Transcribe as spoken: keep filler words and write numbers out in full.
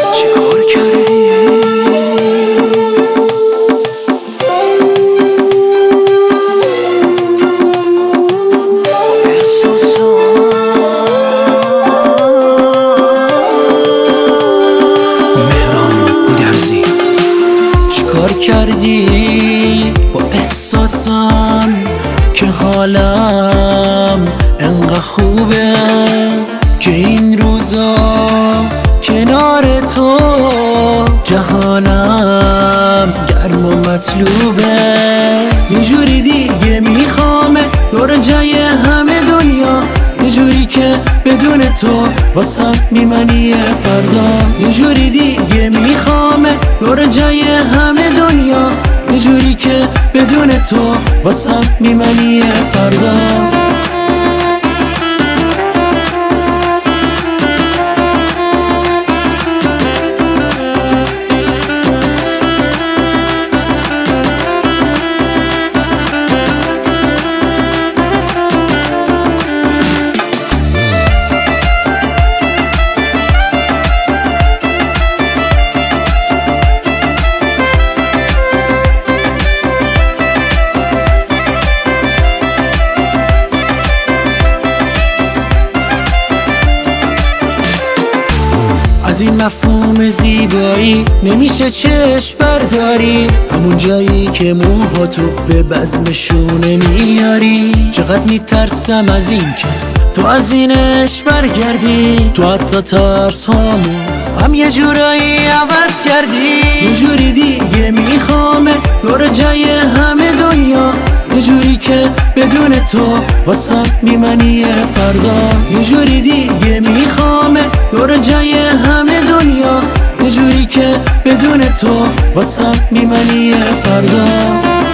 چیکار کردی؟ چیکار کردی با احساسم که حالم انقدر خوبه که این روزا کنار تو جهانم گرم و مطلوبه. یه جوری دیگه میخوامه دور جای همه دنیا، یه جوری که بدون تو واسم میمنی فردا. یه جوری دیگه میخوامه دور جای همه دنیا، یه جوری که بدون تو واسم میمنی فردا. از این مفهوم زیبایی نمیشه چشم برداری، همون جایی که موهاتو به بزمشونه میاری. چقدر میترسم از این که تو از اینش برگردی، تو حتی ترس هامو هم یه جورایی عوض کردی. یه جوری دیگه میخوامه دور جای همه دنیا، یه جوری که بدون تو واسم میمنی فردا. یه جوری دیگه میخوامه دور جای همه دنیا، یه جوری که بدون تو واسم میمنی فردا.